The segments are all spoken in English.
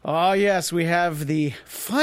Oh, yes, we have the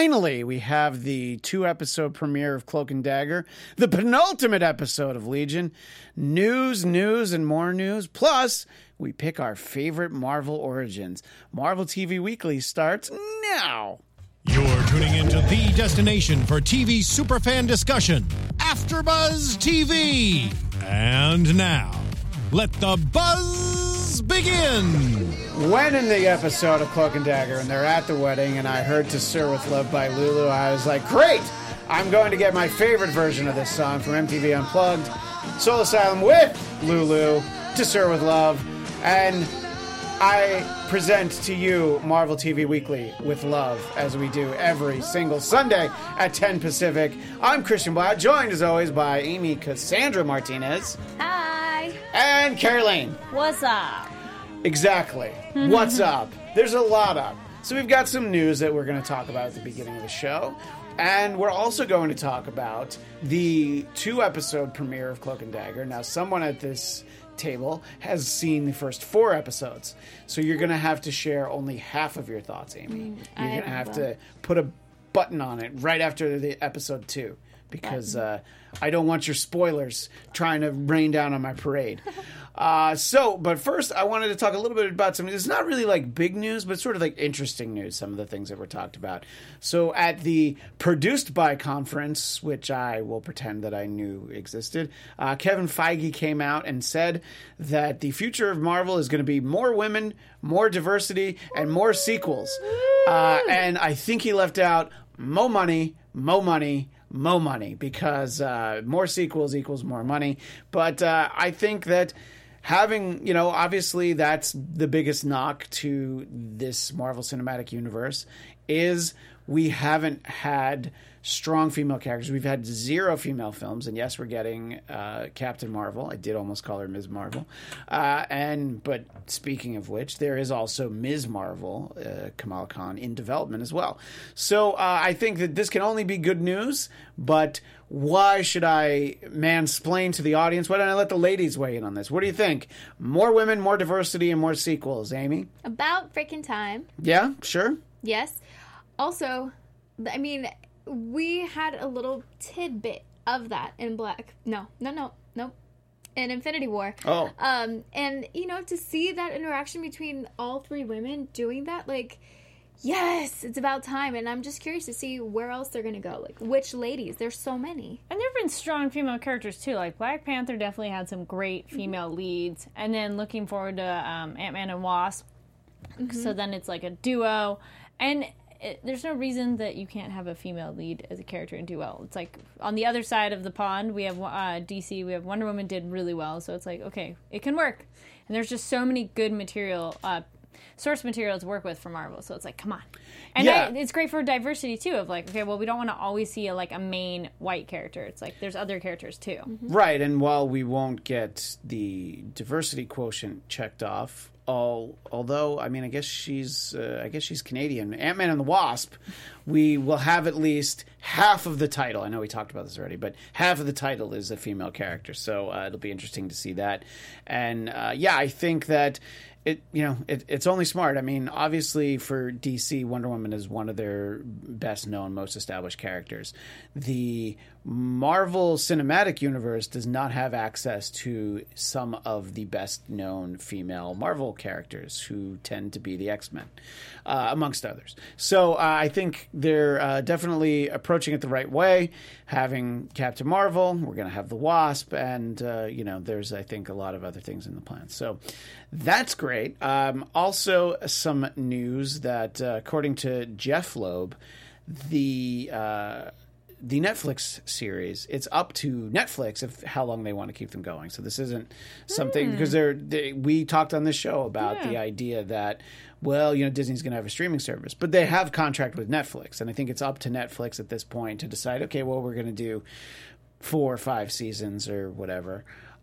2-episode premiere of Cloak and Dagger, the penultimate episode of Legion, news, and more news. Plus, we pick our favorite Marvel origins. Marvel TV Weekly starts now. You're tuning into the destination for TV superfan discussion, AfterBuzz TV. And now, let the buzz begin. When in the episode of Cloak and Dagger and they're at the wedding and I heard To Sir With Love by Lulu, I was like, great! I'm going to get my favorite version of this song from MTV Unplugged, Soul Asylum with Lulu, To Sir With Love, and I present to you Marvel TV Weekly with love, as we do every single Sunday at 10 Pacific. I'm Christian Blatt, joined as always by Amy Cassandra Martinez. Hi. And Caroline. What's up? Exactly. What's up? There's a lot up. So we've got some news that we're going to talk about at the beginning of the show. And we're also going to talk about the 2-episode premiere of Cloak and Dagger. Now, someone at this table has seen the first 4 episodes. So you're going to have to share only half of your thoughts, Amy. You're going to have to put a button on it right after the episode 2. Because I don't want your spoilers trying to rain down on my parade. But first, I wanted to talk a little bit about something. It's not really like big news, but sort of like interesting news, some of the things that were talked about. So at the Produced By conference, which I will pretend that I knew existed, Kevin Feige came out and said that the future of Marvel is going to be more women, more diversity, and more sequels. And I think he left out more money, because more sequels equals more money. But I think that having, obviously that's the biggest knock to this Marvel Cinematic Universe is we haven't had strong female characters. We've had 0 female films, and yes, we're getting Captain Marvel. I did almost call her Ms. Marvel. But speaking of which, there is also Ms. Marvel, Kamala Khan, in development as well. So I think that this can only be good news, but why should I mansplain to the audience? Why don't I let the ladies weigh in on this? What do you think? More women, more diversity, and more sequels, Amy? About freaking time. Yeah, sure. Yes. Also, we had a little tidbit of that in in Infinity War. Oh. And, to see that interaction between all 3 women doing that, yes, it's about time. And I'm just curious to see where else they're going to go. Which ladies? There's so many. And there have been strong female characters, too. Black Panther definitely had some great female leads. And then looking forward to Ant-Man and Wasp. Mm-hmm. So then it's like a duo. And there's no reason that you can't have a female lead as a character and do well. It's like on the other side of the pond, we have DC, we have Wonder Woman did really well. So it's like, okay, it can work. And there's just so many good source material to work with for Marvel. So it's like, come on. And it's great for diversity, too, of we don't want to always see a main white character. It's like, there's other characters, too. Mm-hmm. Right, and while we won't get the diversity quotient checked off, although I guess she's Canadian. Ant-Man and the Wasp, we will have at least half of the title. I know we talked about this already, but half of the title is a female character. So it'll be interesting to see that. And I think that it's only smart. Obviously for DC, Wonder Woman is one of their best known, most established characters. The Marvel Cinematic Universe does not have access to some of the best known female Marvel characters who tend to be the X-Men, amongst others. So I think they're definitely approaching it the right way. Having Captain Marvel, we're going to have the Wasp, and there's, I think, a lot of other things in the plan. So that's great. Also, some news that, according to Jeff Loeb, the Netflix series, it's up to Netflix if how long they want to keep them going. So this isn't something because we talked on this show about the idea that Disney's going to have a streaming service, but they have contract with Netflix, and I think it's up to Netflix at this point to decide, okay, well, we're going to do 4 or 5 seasons or whatever.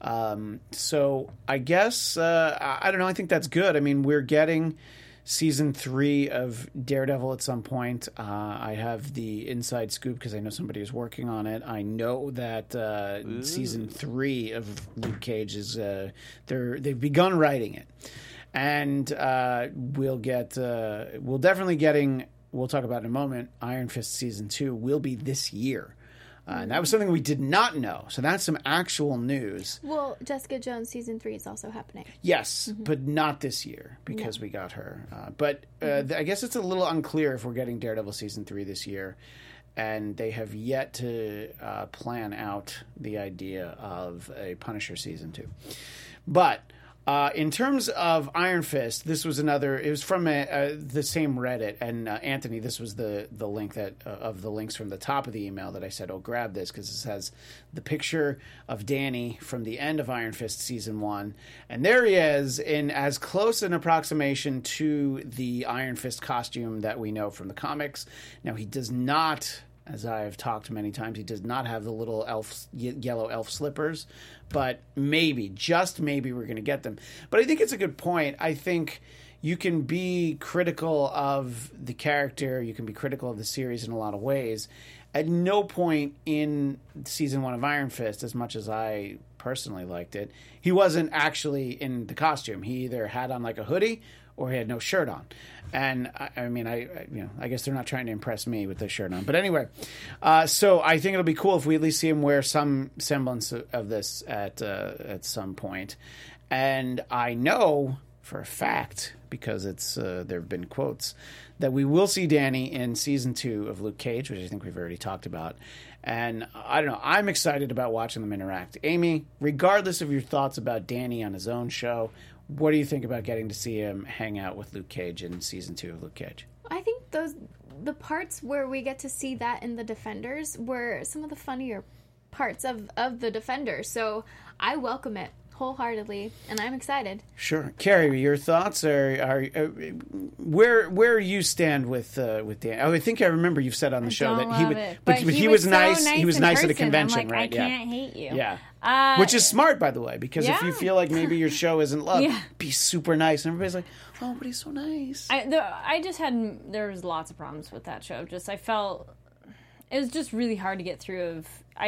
So I guess I don't know. I think that's good. We're getting season 3 of Daredevil at some point. I have the inside scoop because I know somebody is working on it. I know that season 3 of Luke Cage is they've begun writing it. And we'll definitely getting, we'll talk about in a moment, Iron Fist Season 2 will be this year. And that was something we did not know. So that's some actual news. Well, Jessica Jones Season 3 is also happening. Yes, but not this year because we got her. But I guess it's a little unclear if we're getting Daredevil Season 3 this year. And they have yet to plan out the idea of a Punisher Season 2. But in terms of Iron Fist, this was another. It was from the same Reddit, and Anthony, this was the link of the links from the top of the email that I said, "Oh, grab this," because this has the picture of Danny from the end of Iron Fist Season 1, and there he is in as close an approximation to the Iron Fist costume that we know from the comics. Now he does not. As I've talked many times, he does not have the little yellow elf slippers, but maybe, just maybe, we're going to get them. But I think it's a good point. I think you can be critical of the character, you can be critical of the series in a lot of ways. At no point in Season 1 of Iron Fist, as much as I personally liked it, he wasn't actually in the costume. He either had on like a hoodie or he had no shirt on. And I mean, I guess they're not trying to impress me with the shirt on. But anyway, so I think it'll be cool if we at least see him wear some semblance of this at some point. And I know for a fact, because it's there have been quotes, that we will see Danny in Season 2 of Luke Cage, which I think we've already talked about. And I don't know, I'm excited about watching them interact. Amy, regardless of your thoughts about Danny on his own show, what do you think about getting to see him hang out with Luke Cage in Season 2 of Luke Cage? I think the parts where we get to see that in the Defenders were some of the funnier parts of the Defenders. So I welcome it wholeheartedly, and I'm excited. Sure, Carrie, your thoughts are where you stand with Dan? Oh, I think I remember you've said on the show that he would, but he was nice. So he was nice at a convention, I'm like, right? I can't hate you. Yeah. Which is smart, by the way, because if you Yeah. feel like maybe your show isn't loved, be super nice. And everybody's like, oh, but he's so nice. There was lots of problems with that show. I felt it was just really hard to get through.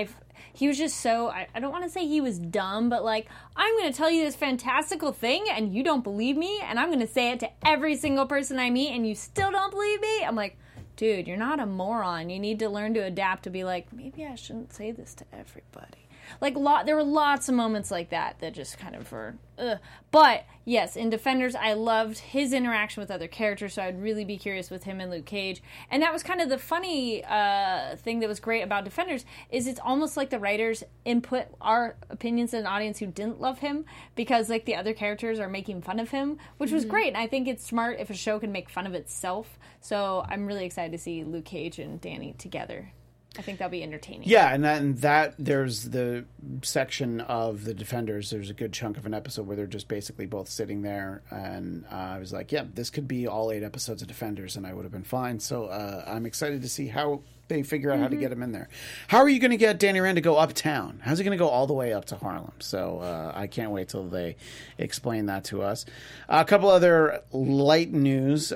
He was just so, I don't want to say he was dumb, but like, I'm going to tell you this fantastical thing and you don't believe me, and I'm going to say it to every single person I meet and you still don't believe me? I'm like, dude, you're not a moron. You need to learn to adapt to be like, maybe I shouldn't say this to everybody. Like, there were lots of moments like that just kind of were, ugh. But, yes, in Defenders, I loved his interaction with other characters, so I'd really be curious with him and Luke Cage. And that was kind of the funny thing that was great about Defenders, is it's almost like the writers input our opinions in an audience who didn't love him, because, like, the other characters are making fun of him, which was great. And I think it's smart if a show can make fun of itself. So I'm really excited to see Luke Cage and Danny together. I think that'll be entertaining. Yeah, and that there's the section of the Defenders. There's a good chunk of an episode where they're just basically both sitting there, and I was like, yeah, this could be all 8 episodes of Defenders, and I would have been fine. So I'm excited to see how they figure out how to get him in there. How are you going to get Danny Rand to go uptown? How's he going to go all the way up to Harlem? So I can't wait till they explain that to us. A couple other light news.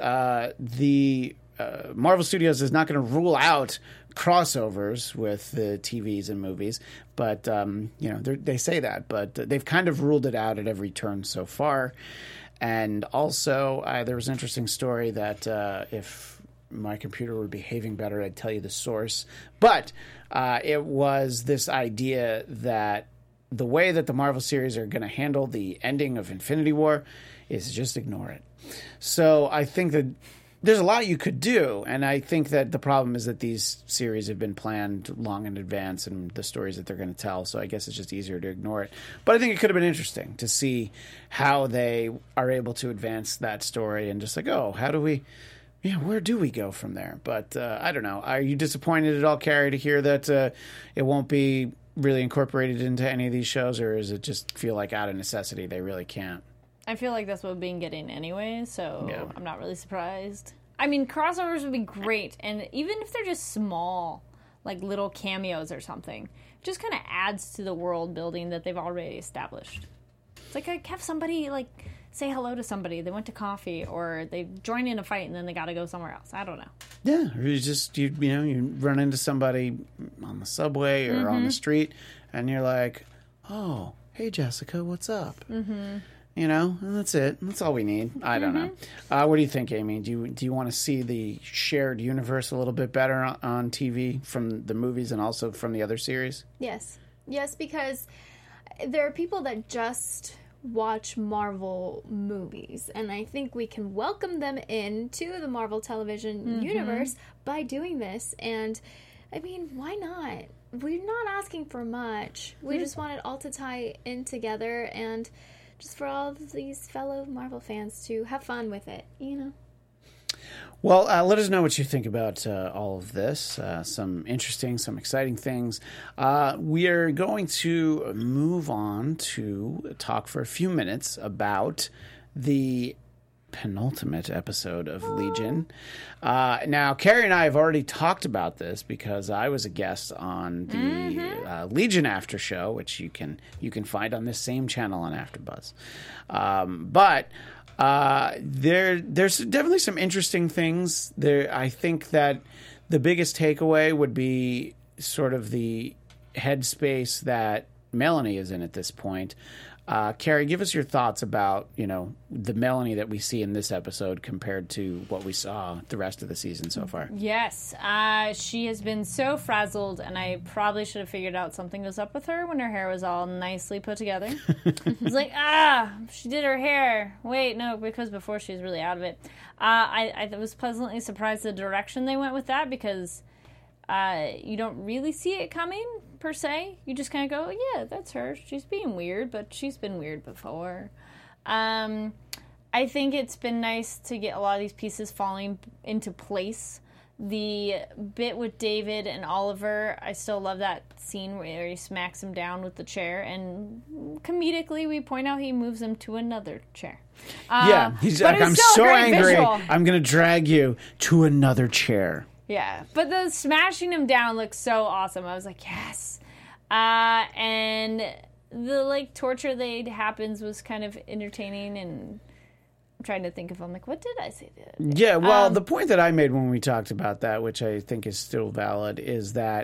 The Marvel Studios is not going to rule out crossovers with the TVs and movies, but they say that, but they've kind of ruled it out at every turn so far. And also, there was an interesting story that if my computer were behaving better, I'd tell you the source. But it was this idea that the way that the Marvel series are going to handle the ending of Infinity War is just ignore it. So I think that there's a lot you could do, and I think that the problem is that these series have been planned long in advance and the stories that they're going to tell, so I guess it's just easier to ignore it. But I think it could have been interesting to see how they are able to advance that story and just like, oh, how do we... Yeah, where do we go from there? But I don't know. Are you disappointed at all, Carrie, to hear that it won't be really incorporated into any of these shows, or does it just feel like out of necessity they really can't? I feel like that's what we've been getting anyway, so yeah. I'm not really surprised. I mean, crossovers would be great, and even if they're just small, like little cameos or something, it just kind of adds to the world building that they've already established. It's like I have somebody, like, say hello to somebody. They went to coffee, or they joined in a fight, and then they got to go somewhere else. I don't know. Yeah, or you run into somebody on the subway or on the street, and you're like, oh, hey, Jessica, what's up? Mm-hmm. You know, and that's it. That's all we need. I don't know. What do you think, Amy? Do you want to see the shared universe a little bit better on TV from the movies and also from the other series? Yes. Yes, because there are people that just watch Marvel movies, and I think we can welcome them into the Marvel television universe by doing this. And, I mean, why not? We're not asking for much. We just want it all to tie in together and just for all of these fellow Marvel fans to have fun with it, you know? Well, let us know what you think about all of this. Some interesting, some exciting things. We are going to move on to talk for a few minutes about the penultimate episode of Legion. Now, Carrie and I have already talked about this because I was a guest on the Legion After Show, which you can find on this same channel on AfterBuzz. But there's definitely some interesting things there. I think that the biggest takeaway would be sort of the headspace that Melanie is in at this point. Carrie, give us your thoughts about, the Melanie that we see in this episode compared to what we saw the rest of the season so far. Yes. She has been so frazzled, and I probably should have figured out something was up with her when her hair was all nicely put together. It's like, she did her hair. Wait, no, because before she was really out of it. I was pleasantly surprised the direction they went with that because you don't really see it coming, per se. You just kind of go, yeah, that's her. She's being weird, but she's been weird before. I think it's been nice to get a lot of these pieces falling into place. The bit with David and Oliver, I still love that scene where he smacks him down with the chair, and comedically we point out he moves him to another chair. He's like, I'm so angry, visual. I'm going to drag you to another chair. Yeah, but the smashing him down looks so awesome. I was like, yes. And the torture that happens was kind of entertaining, and I'm trying to think if I'm like, what did I say? Yeah, well, the point that I made when we talked about that, which I think is still valid, is that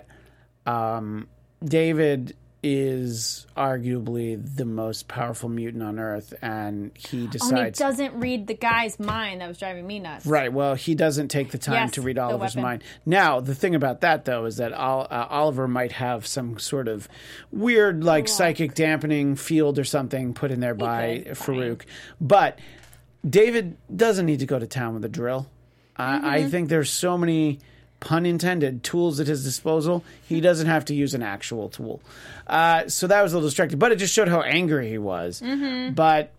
David is arguably the most powerful mutant on Earth, and he decides... And he doesn't read the guy's mind. That was driving me nuts. Right, well, he doesn't take the time to read Oliver's mind. Now, the thing about that, though, is that Oliver might have some sort of weird, psychic dampening field or something put in there by Farouk. But David doesn't need to go to town with a drill. I think there's so many... pun intended, tools at his disposal. He doesn't have to use an actual tool. So that was a little distracting. But it just showed how angry he was. But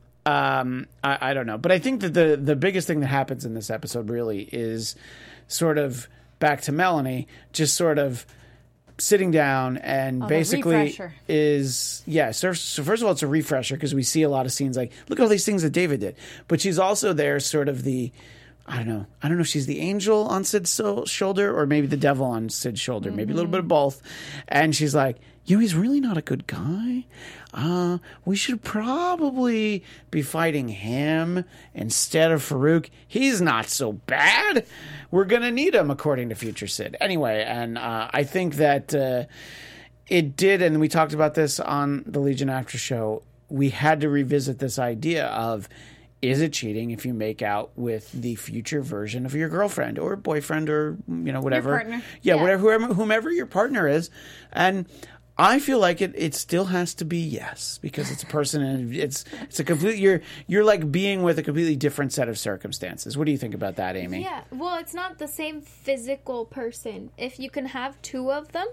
I don't know. But I think that the biggest thing that happens in this episode really is sort of back to Melanie, just sort of sitting down and basically is... Yeah, so first of all, it's a refresher because we see a lot of scenes like, look at all these things that David did. But she's also there sort of the... I don't know if she's the angel on Sid's shoulder or maybe the devil on Sid's shoulder. Maybe a little bit of both. And she's like, he's really not a good guy. We should probably be fighting him instead of Farouk. He's not so bad. We're going to need him, according to future Sid. Anyway, and I think that it did, and we talked about this on the Legion After Show, we had to revisit this idea of... Is it cheating if you make out with the future version of your girlfriend or boyfriend or, whatever? Your partner. Yeah, whomever your partner is. And I feel like it still has to be yes, because it's a person and it's a complete, you're like being with a completely different set of circumstances. What do you think about that, Amy? Yeah, well, it's not the same physical person. If you can have two of them,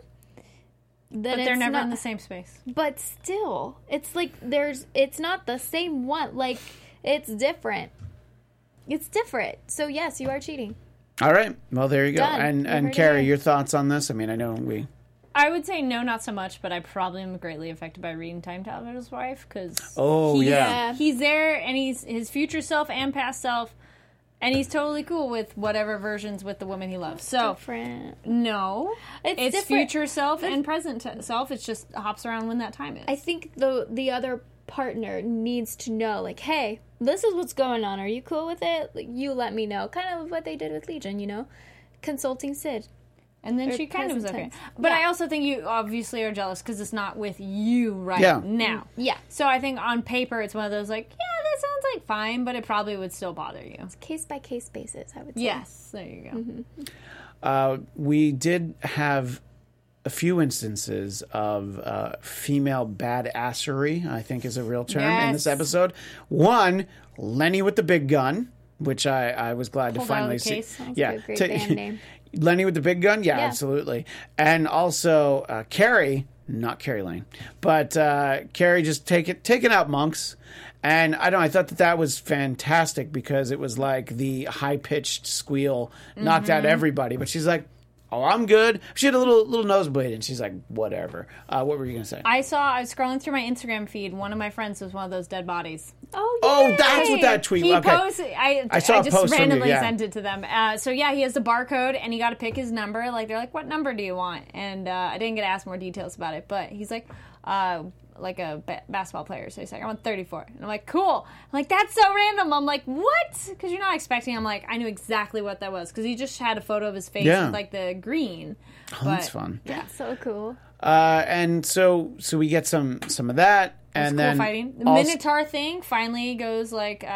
then but they're never in the same space. But still, it's like it's not the same one. Like, it's different. It's different. So, yes, you are cheating. All right. Well, there you go. Done. And Carrie, your thoughts on this? I mean, I know we... I would say no, not so much, but I probably am greatly affected by reading Time Traveler's Wife because he's there and he's his future self and past self, and he's totally cool with whatever versions with the woman he loves. So different. No, it's different. Future self and present self. It's just hops around when that time is. I think the other partner needs to know, like, hey, this is what's going on. Are you cool with it? Like, you let me know. Kind of what they did with Legion, consulting Sid. And then she kind of was okay. But I also think you obviously are jealous because it's not with you now. Yeah. So I think on paper it's one of those like, yeah, like fine, but it probably would still bother you. Case by case basis, I would say. Yes, there you go. We did have a few instances of female badassery, I think is a real term in this Yes. episode. One, Lenny with the big gun, which I was glad Pulled to out of finally the see. case. That's a great band name. Lenny with the big gun? Yeah, Yeah. absolutely. And also Carrie, not Carrie Lane, but Carrie just taking out monks. And I thought that was fantastic because it was like the high-pitched squeal knocked out everybody. But she's like, oh, I'm good. She had a little nosebleed, and she's like, whatever. What were you going to say? I was scrolling through my Instagram feed. One of my friends was one of those dead bodies. Oh, that's what that tweet He was. Okay. posted. I saw a just post from you, randomly yeah. sent it to them. So yeah, he has the barcode, and he got to pick his number. Like they're like, "What number do you want?" And I didn't get to ask more details about it, but he's like a basketball player. So he's like, "I want 34," and I'm like, "Cool." I'm like, "That's so random." I'm like, "What?" Because you're not expecting. I'm like, I knew exactly what that was because he just had a photo of his face Yeah. with like the green. Oh, that's fun. That's so cool. And so we get some of that. It's And cool then fighting. The also- Minotaur thing finally goes like,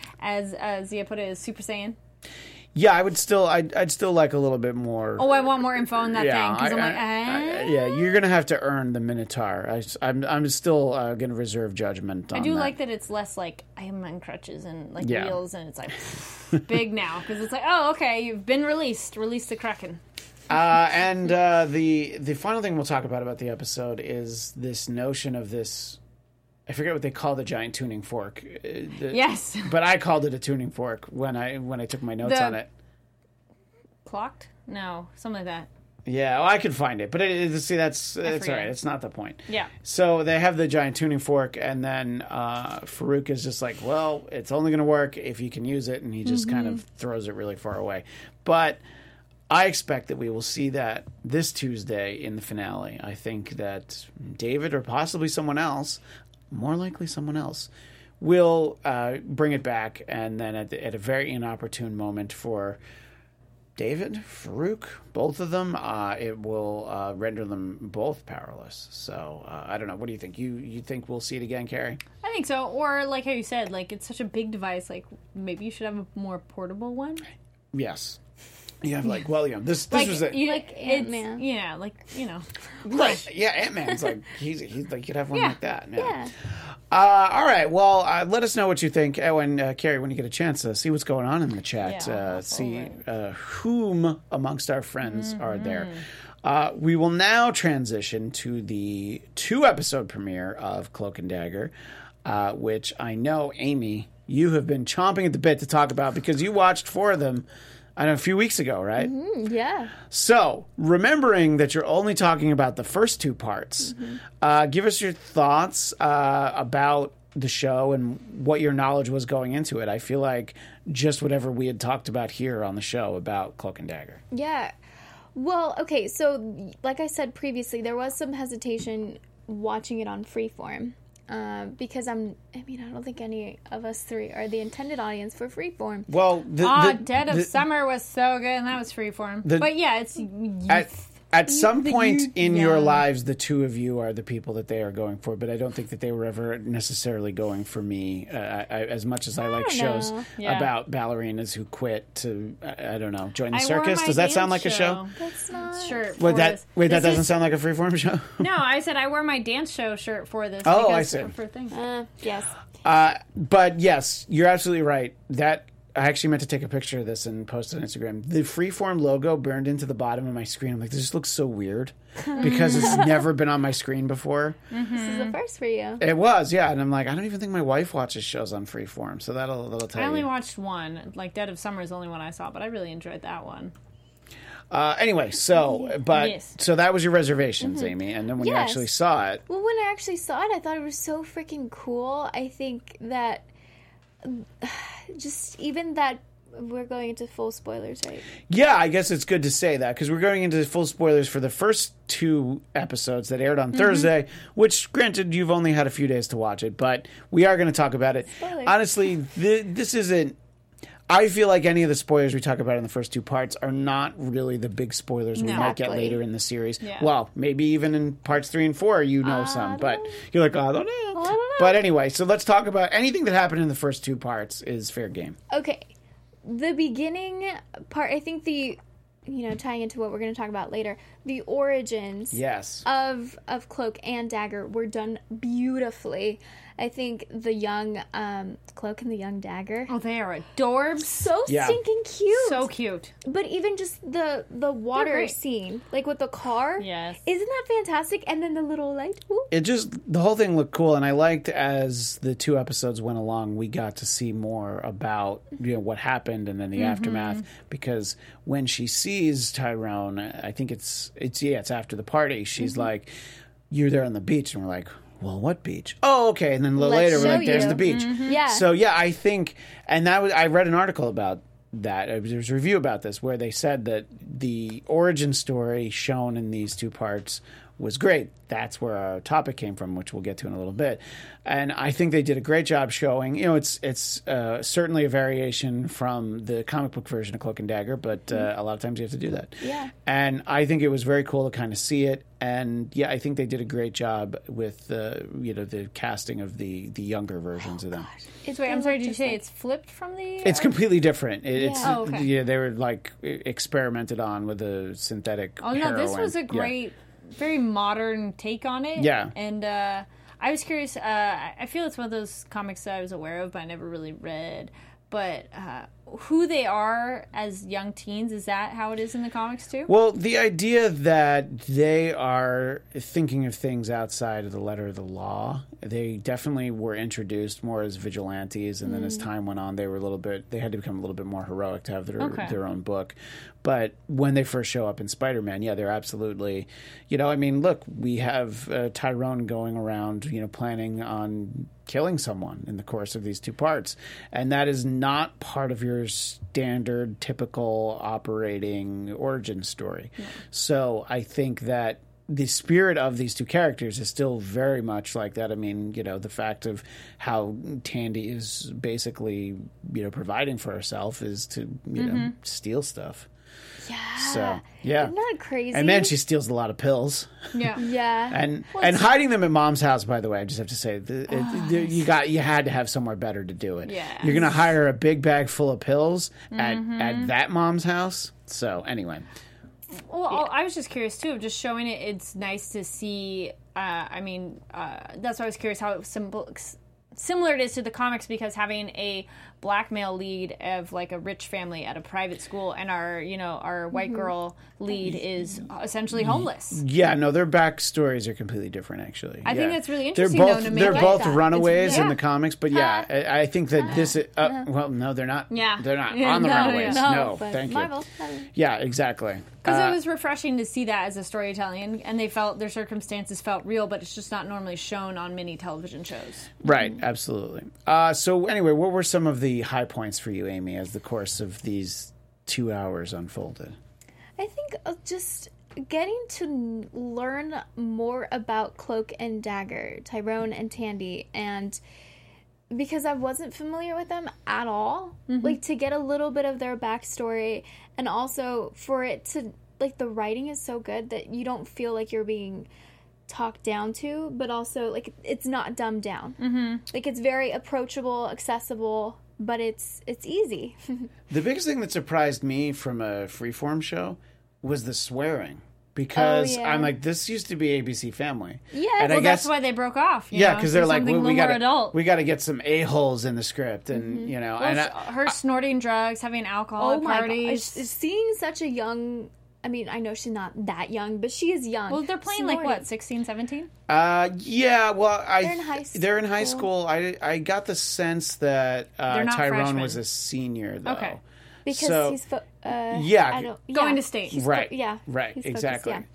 as Zia put it, is Super Saiyan. Yeah, I'd still like a little bit more. Oh, I want more info on that thing because I'm like, yeah, you're gonna have to earn the Minotaur. I'm still gonna reserve judgment on I do that. like that it's less like I am on crutches and like Yeah. wheels, and it's like big now because it's like, oh, okay, you've been released. Release the Kraken. And the final thing we'll talk about the episode is this notion of this. I forget what they call the giant tuning fork. Yes, But I called it a tuning fork when I took my notes The- on it. clocked? No, something like that. Yeah, well, I could find it, but see, that's all forget. right. It's not the point. Yeah. So they have the giant tuning fork, and then Farouk is just like, well, it's only going to work if you can use it, and he just kind of throws it really far away. But I expect that we will see that this Tuesday in the finale. I think that David or possibly someone else, more likely someone else, will bring it back, and then at a very inopportune moment for David, Farouk, both of them, it will render them both powerless. So I don't know. What do you think? You think we'll see it again, Carrie? I think so. Or like how you said, like it's such a big device. Like maybe you should have a more portable one. Yes. You have like, well, this Like was it. Like Ant-Man. Yeah, like Right. Yeah, Ant-Man's like he's like you'd have one Yeah. like that. Yeah. All right. Well, let us know what you think. And Carrie, when you get a chance, see what's going on in the chat. Yeah, See whom amongst our friends are there. We will now transition to the 2-episode premiere of Cloak and Dagger, which I know, Amy, you have been chomping at the bit to talk about because you watched 4 of them. I know, a few weeks ago, right? Yeah. So, remembering that you're only talking about the first 2 parts, give us your thoughts about the show and what your knowledge was going into it. I feel like just whatever we had talked about here on the show about Cloak and Dagger. Yeah. Well, okay, so like I said previously, there was some hesitation watching it on Freeform. Because I don't think any of us 3 are the intended audience for Freeform. Well, Dead of Summer was so good, and that was freeform. But yeah, it's youth. At some point in your young. lives, the 2 of you are the people that they are going for, but I don't think that they were ever necessarily going for me. As much as I like don't shows know. Yeah. about ballerinas who quit to, I don't know, join the I wore circus. my Does that sound dance like a show? That's not... shirt. Wait, for that this. that This doesn't is- sound like a freeform show. No, I said I wore my dance show shirt for this. Oh, because, I see. For things. Yes. But yes, you're absolutely right. That I actually meant to take a picture of this and post it on Instagram. The Freeform logo burned into the bottom of my screen. I'm like, this looks so weird because it's never been on my screen before. This is a first for you. It was, yeah. And I'm like, I don't even think my wife watches shows on Freeform, so that'll tell I only you. watched one. Like Dead of Summer is the only one I saw, but I really enjoyed that one. Anyway, so Yes. so that was your reservations, Amy, and then when you Yes. actually saw it, Well, when I actually saw it, I thought it was so freaking cool. I think that just even that we're going into full spoilers, right? yeah, I guess it's good to say that because we're going into full spoilers for the first 2 episodes that aired on Thursday, which, granted, you've only had a few days to watch it, but we are going to talk about it. Spoilers. Honestly, this isn't. I feel like any of the spoilers we talk about in the first 2 parts are not really the big spoilers we might get Exactly. later in the series. Yeah. Well, maybe even in parts 3 and 4, you know some, but you're like, I don't know. Well, I don't But anyway, so let's talk about anything that happened in the first 2 parts is fair game. Okay. The beginning part, I think tying into what we're going to talk about later, the origins Yes. of Cloak and Dagger were done beautifully. I think the young Cloak and the young Dagger, Oh, they are adorbs. so Yeah. stinking cute. So cute. But even just the water great. scene, like with the car, Yes. isn't that fantastic? And then the little light. Whoop. The whole thing looked cool, and I liked as the 2 episodes went along, we got to see more about what happened and then the aftermath. Because when she sees Tyrone, I think it's after the party. She's like, "You're there on the beach," and we're like, "Well, what beach?" "Oh, okay." And then Let's later we're show like, "There's you." the beach." Yeah. So yeah, I think, and I read an article about that. There's a review about this where they said that the origin story shown in these 2 parts was great. That's where our topic came from, which we'll get to in a little bit. And I think they did a great job showing. It's certainly a variation from the comic book version of Cloak and Dagger, but a lot of times you have to do that. Yeah. And I think it was very cool to kind of see it. And yeah, I think they did a great job with the casting of the younger versions of them. Wait, I'm sorry, did you say it's flipped from the... It's completely different. It's Oh, okay. yeah, they were like experimented on with a synthetic. Oh, no, this heroin. was a Yeah. great, very modern take on it. Yeah. And I was curious. I feel it's one of those comics that I was aware of, but I never really read. But who they are as young teens, is that how it is in the comics too? Well, the idea that they are thinking of things outside of the letter of the law, they definitely were introduced more as vigilantes, and then as time went on, they had to become a little bit more heroic to have their own book. But when they first show up in Spider-Man, yeah, they're absolutely, look, we have Tyrone going around, planning on killing someone in the course of these 2 parts. And that is not part of your standard, typical operating origin story. Yeah. So I think that the spirit of these 2 characters is still very much like that. I mean, the fact of how Tandy is basically, providing for herself is to, steal stuff. Yeah. So, yeah. Isn't that crazy? And then she steals a lot of pills. Yeah. Yeah. And hiding them at Mom's house, by the way, I just have to say, you had to have somewhere better to do it. Yeah. You're going to hire a big bag full of pills at that Mom's house? So, anyway. Well, I was just curious, too, of just showing it. It's nice to see, that's why I was curious how similar it is to the comics, because having a black male lead of like a rich family at a private school, and our white girl lead is essentially homeless. Yeah, no, their backstories are completely different, actually. I think that's really They're interesting, both, though, to make they're like both that. runaways Yeah. in the comics, but yeah, I think that this is, well, no, they're not. Yeah. They're not Yeah, on the no, runaways. yeah. No, But thank Marvel. you. Yeah, exactly. Because it was refreshing to see that as a storytelling, and they felt their circumstances felt real, but it's just not normally shown on many television shows. Right, absolutely. So anyway, what were some of the high points for you, Amy, as the course of these 2 hours unfolded? I think just getting to learn more about Cloak and Dagger, Tyrone and Tandy, and because I wasn't familiar with them at all, like to get a little bit of their backstory, and also for it to, like, the writing is so good that you don't feel like you're being talked down to, but also, like, it's not dumbed down. Like, it's very approachable, accessible, but it's easy. The biggest thing that surprised me from a freeform show was the swearing. Because Oh, yeah. I'm like, this used to be ABC Family. Yeah. And Well, I guess That's why they broke off. yeah, because they're like, we got got adult. we got to get some a-holes in the script, and Her snorting drugs, having alcohol at my parties. gosh. Seeing such a young, I mean, I know she's not that young, but she is young. Well, they're playing like what, 16, 17? yeah, well, They're in high they're in high school. I got the sense that They're not Tyrone freshmen. was a senior, though. Okay. Because so- he's yeah, I don't, Going to state. he's right, yeah, right, he's focused, exactly. yeah.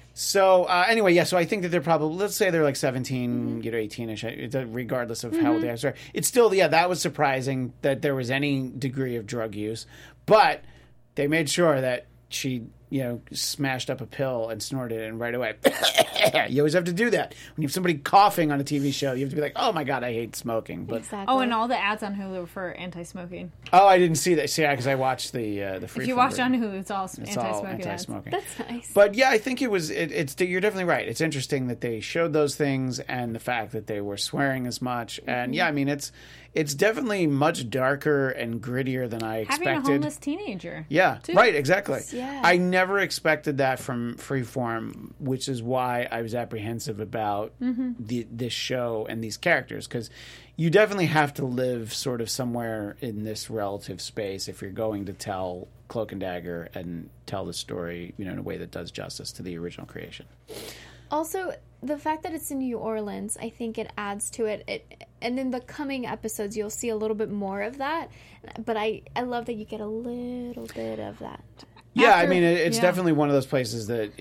So anyway, yeah. So I think that they're probably, let's say they're like 17, 18ish, regardless of how old they are. So it's still, yeah, that was surprising that there was any degree of drug use, but they made sure that she, smashed up a pill and snorted it, and right away, You always have to do that. When you have somebody coughing on a TV show, you have to be like, oh my God, I hate smoking. But Exactly. Oh, and all the ads on Hulu for anti-smoking. I didn't see that. See, because I watched the free. If you watch on Hulu, it's all anti-smoking ads. anti-smoking. That's nice. But yeah, I think it was. It's you're definitely right. It's interesting that they showed those things and the fact that they were swearing as much. And yeah, I mean, it's definitely much darker and grittier than I expected. Having a homeless teenager. Yeah, too. right, exactly. Yeah. I never expected that from Freeform, which is why I was apprehensive about this show and these characters, because you definitely have to live sort of somewhere in this relative space if you're going to tell Cloak and Dagger and tell the story, in a way that does justice to the original creation. Also, the fact that it's in New Orleans, I think it adds to it. And in the coming episodes, you'll see a little bit more of that. But I love that you get a little bit of that. Yeah, After- I mean, it's yeah. definitely one of those places that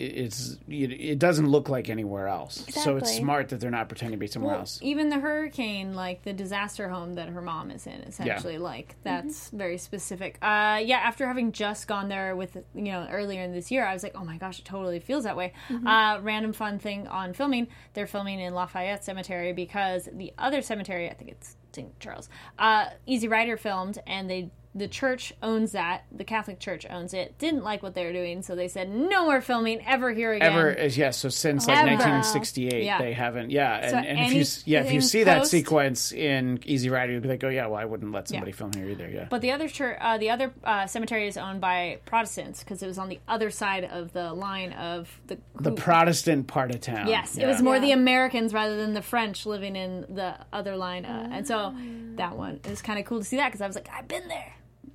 it doesn't look like anywhere else. So it's Exactly. smart that they're not pretending to be somewhere Well, else. even the hurricane, like the disaster home that her mom is in, essentially, like that's very specific. Yeah, after having just gone there with, earlier in this year, I was like, oh my gosh, it totally feels that way. Random fun thing on filming, they're filming in Lafayette Cemetery because the other cemetery, I think it's St. Charles, Easy Rider filmed, and the church owns that. The Catholic Church owns it. Didn't like what they were doing, so they said no more filming ever here again. So since like Ever. 1968, Yeah. they haven't. Yeah, So and if you in see that post- sequence in Easy Rider, you'd be like, oh yeah, well I wouldn't let somebody film here either. Yeah, But the other church, cemetery is owned by Protestants because it was on the other side of the line of the Protestant part of town. Yes, Yeah. it was more the Americans rather than the French living in the other line, and so that one it was kind of cool to see that because I was like, I've been there.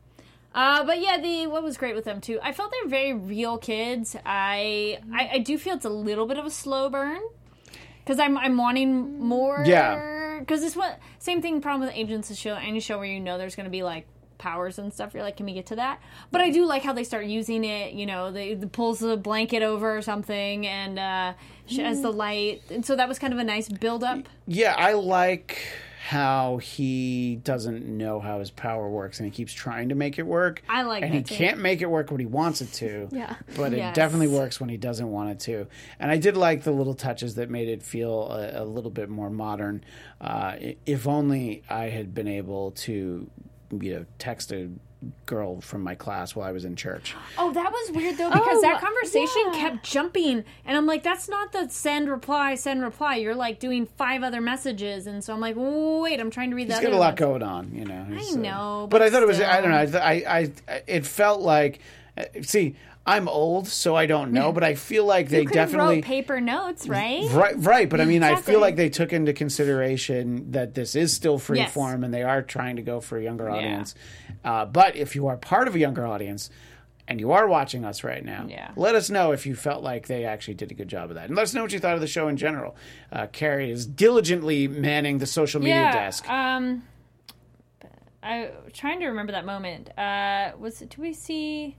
But yeah, what was great with them too, I felt they're very real kids. I do feel it's a little bit of a slow burn because I'm wanting more. Yeah. Because this one same thing problem with Agents of S.H.I.E.L.D. Any show where there's going to be like powers and stuff. You're like, can we get to that? But I do like how they start using it. They pulls the blanket over or something and as the light, and so that was kind of a nice build up. Yeah, I like how he doesn't know how his power works and he keeps trying to make it work. I like and that he too. can't make it work when he wants it to. Yeah. But it Yes. definitely works when he doesn't want it to. And I did like the little touches that made it feel a little bit more modern. If only I had been able to text a girl from my class while I was in church. Oh, that was weird though because that conversation yeah. kept jumping, and I'm like, that's not the send reply. You're like doing 5 other messages, and so I'm like, wait, I'm trying to read that. He's got a lot going on, He's, I know, but I thought it was. still. I don't know. It felt like. See, I'm old, so I don't know, but I feel like they You could have definitely wrote paper notes, right? Right. But I mean, I Exactly. feel like they took into consideration that this is still free Yes. form, and they are trying to go for a younger audience. But if you are part of a younger audience and you are watching us right now, let us know if you felt like they actually did a good job of that, and let us know what you thought of the show in general. Carrie is diligently manning the social media desk. I'm trying to remember that moment. Do we see?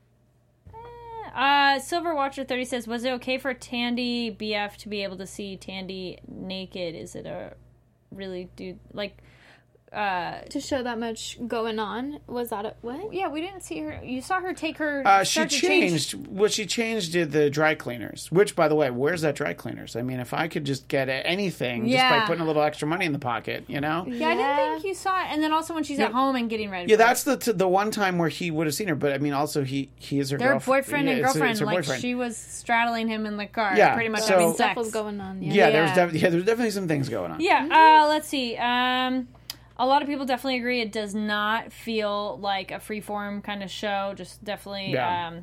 Silver Watcher 30 says, was it okay for Tandy BF to be able to see Tandy naked? Is it a really To show that much going on. Was that what? Yeah, we didn't see her. You saw her take her. She start to change- changed. What she changed did the dry cleaners. Which, by the way, where's that dry cleaners? I mean, if I could just get anything just by Yeah. putting a little extra money in the pocket, Yeah, I didn't think you saw it. And then also when she's at home and getting ready. Yeah, for that's the one time where he would have seen her. But I mean, also he is her their girlfriend. boyfriend and Yeah, it's girlfriend. her Like boyfriend. she was straddling him in the car. Yeah, pretty much so- having Stuff sex. was going on. Yeah, Yeah. there's definitely some things going on. Yeah, let's see. A lot of people definitely agree it does not feel like a freeform kind of show. Just definitely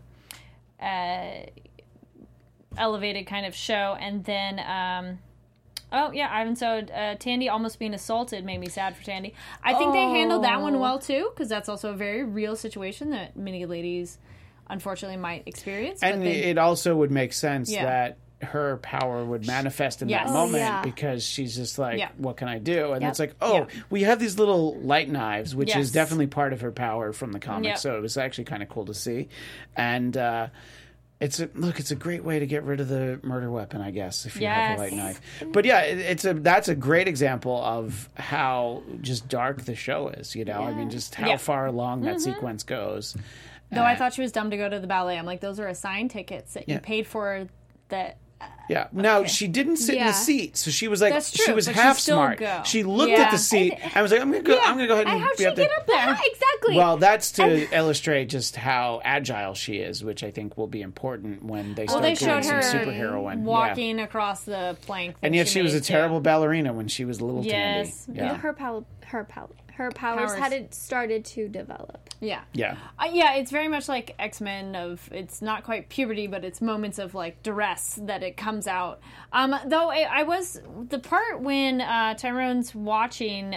elevated kind of show. And then, Ivan, so Tandy almost being assaulted made me sad for Tandy. I think they handled that one well, too, because that's also a very real situation that many ladies, unfortunately, might experience. And but it also would make sense Yeah. that her power would manifest in Yes. that Oh, moment yeah. because she's just like, Yeah. what can I do? And Yep. it's like, Yeah. we have these little light knives, which Yes. is definitely part of her power from the comics. Yep. So it was actually kind of cool to see. And it's a great way to get rid of the murder weapon, I guess, if you have a light Yes. knife. But yeah, that's a great example of how just dark the show is. I mean, just how Yeah. far along that sequence goes. Though I thought she was dumb to go to the ballet. I'm like, those are assigned tickets that you paid for that Yeah. Now she didn't sit in the Yeah. seat, so she was like, That's true, she was but she half still smart. go. She looked Yeah. at the seat and was like, I'm gonna go. I'm gonna go ahead and How'd be she up there. get up there? Exactly. Well, that's to illustrate just how agile she is, which I think will be important when they start Well, they doing showed some her superheroine. Yeah. walking across the plank. that And yet she was a made, too. terrible ballerina when she was little Yes. Tandy. Yeah. Her powers Powers. hadn't started to develop. Yeah. Yeah. Yeah, it's very much like X-Men it's not quite puberty, but it's moments of like duress that it comes out. Though I was the part when Tyrone's watching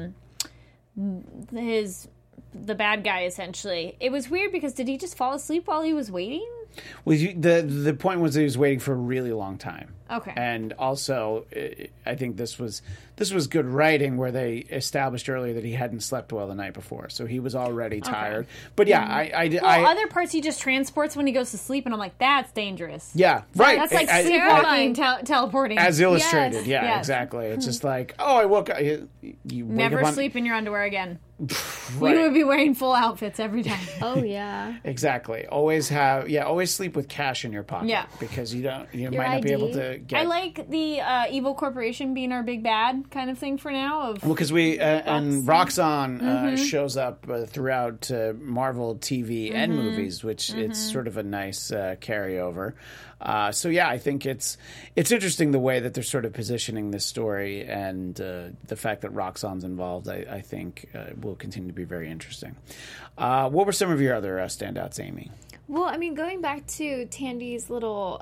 the bad guy essentially. It was weird because did he just fall asleep while he was waiting? Well, the point was that he was waiting for a really long time. Okay. And also, I think this was good writing where they established earlier that he hadn't slept well the night before, so he was already tired. But yeah, Other parts he just transports when he goes to sleep, and I'm like, that's dangerous. yeah, right. That's like terrifying. sleepwalking, teleporting. as illustrated. Yes. Yeah, Yes. exactly. It's just like, oh, I woke up. You wake Never up on, sleep in your underwear again. right. We would be wearing full outfits every time. Oh yeah. Exactly. Always sleep with cash in your pocket. Yeah. Because you Your might not be able ID. to get. I like the evil corporation being our big bad kind of thing for now. Well, because and Roxxon shows up throughout Marvel TV and movies, which it's sort of a nice carryover. So yeah, I think it's interesting the way that they're sort of positioning this story, and the fact that Roxxon's involved. I think will continue to be very interesting. What were some of your other standouts, Amy? Well, I mean, going back to Tandy's little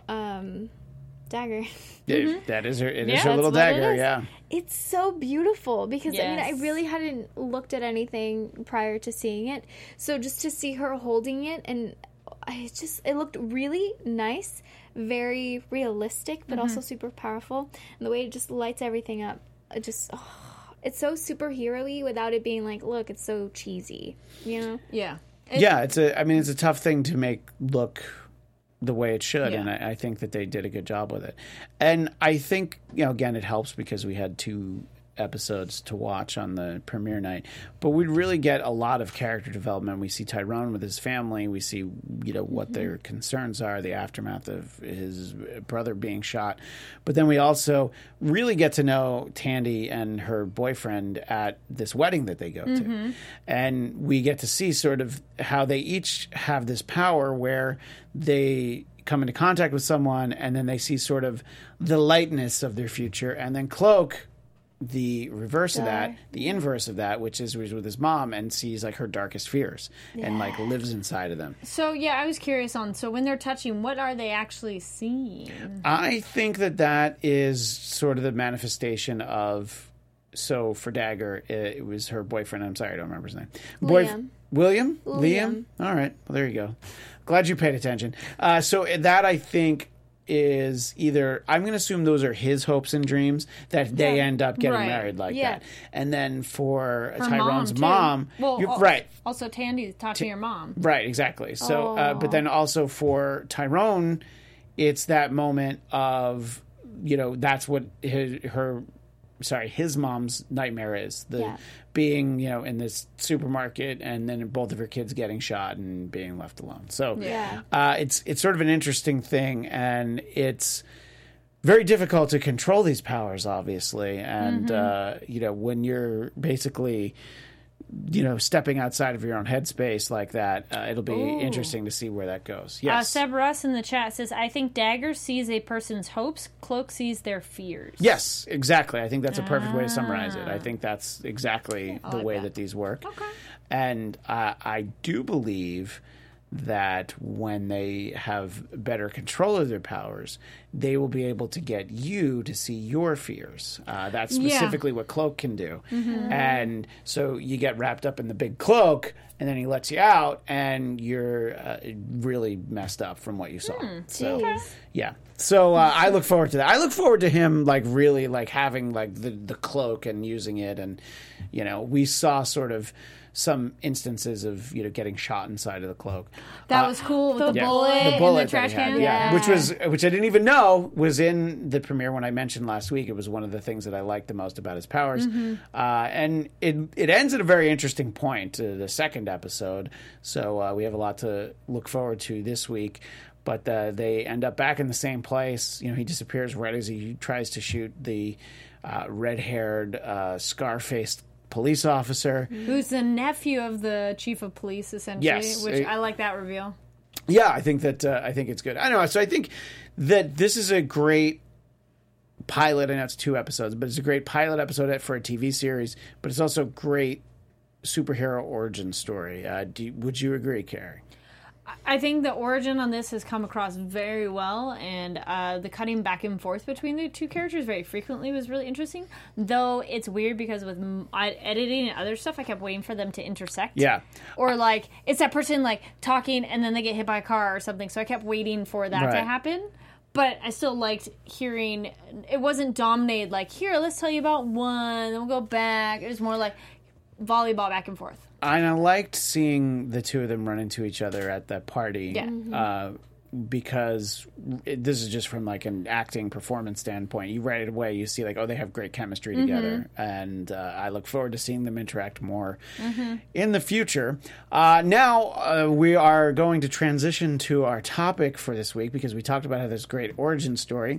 dagger. Yeah, that is her. It is Yeah, her little that's what it dagger. is. Yeah. It's so beautiful because I mean I Yes. really hadn't looked at anything prior to seeing it. So just to see her holding it and it looked really nice, very realistic, but also super powerful. And the way it just lights everything up, it's so superhero-y without it being like, look, it's so cheesy, you know? Yeah. Yeah, it's a tough thing to make look the way it should, Yeah. and I think that they did a good job with it. And I think, again, it helps because we had 2 episodes to watch on the premiere night, but we really get a lot of character development. We see Tyrone with his family. We see, what their concerns are, the aftermath of his brother being shot. But then we also really get to know Tandy and her boyfriend at this wedding that they go to. And we get to see sort of how they each have this power where they come into contact with someone and then they see sort of the lightness of their future. And then Cloak, the reverse of that, the inverse of that, which is with his mom and sees like her darkest fears and like lives inside of them. So yeah, I was curious so when they're touching, what are they actually seeing? I think that is sort of the manifestation of. So for Dagger, it was her boyfriend. I'm sorry, I don't remember his name. Liam. William? Liam. All right. Well, there you go. Glad you paid attention. So that I think is either, I'm going to assume those are his hopes and dreams that they end up getting Right. married like Yeah. that. And then for Her Tyrone's too. mom, Well, you're right. Also, Tandy's talking to your mom. Right, exactly. So, but then also for Tyrone, it's that moment of, that's what his mom's nightmare is. Being, in this supermarket and then both of her kids getting shot and being left alone. So it's sort of an interesting thing, and it's very difficult to control these powers, obviously. And, when you're basically, stepping outside of your own headspace like that, it'll be interesting to see where that goes. Yes. Seb Russ in the chat says, I think Dagger sees a person's hopes, Cloak sees their fears. Yes, exactly. I think that's a perfect way to summarize it. I think that's exactly the like way that. that these work. Okay. And I do believe that when they have better control of their powers, they will be able to get you to see your fears. That's specifically what Cloak can do. And so you get wrapped up in the big cloak, and then he lets you out, and you're really messed up from what you saw. So, yeah. So I look forward to that. I look forward to him really having the cloak and using it, and we saw sort of some instances of getting shot inside of the cloak. That was cool with the bullet the in bullet the trash that he can. had, which I didn't even know was in the premiere when I mentioned last week. It was one of the things that I liked the most about his powers, and it ends at a very interesting point. The second second episode. So we have a lot to look forward to this week. But they end up back in the same place. You know, he disappears right as he tries to shoot the red-haired, scar-faced police officer. Who's the nephew of the chief of police, essentially. Yes. Which I like that reveal. Yeah, I think it's good. I know. So I think that this is a great pilot. I know it's 2 episodes, but it's a great pilot episode for a TV series. But it's also a great superhero origin story. Would you agree, Carrie? I think the origin on this has come across very well, and the cutting back and forth between the two characters very frequently was really interesting. Though it's weird because with editing and other stuff, I kept waiting for them to intersect. Yeah. Or like it's that person like talking and then they get hit by a car or something. So I kept waiting for that to happen. But I still liked hearing. It wasn't dominated like, here, let's tell you about one, then we'll go back. It was more like volleyball back and forth. And I liked seeing the two of them run into each other at that party. Yeah. Because this is just from like an acting performance standpoint. You right away you see like, oh, they have great chemistry together, and I look forward to seeing them interact more in the future. Now we are going to transition to our topic for this week because we talked about how this great origin story.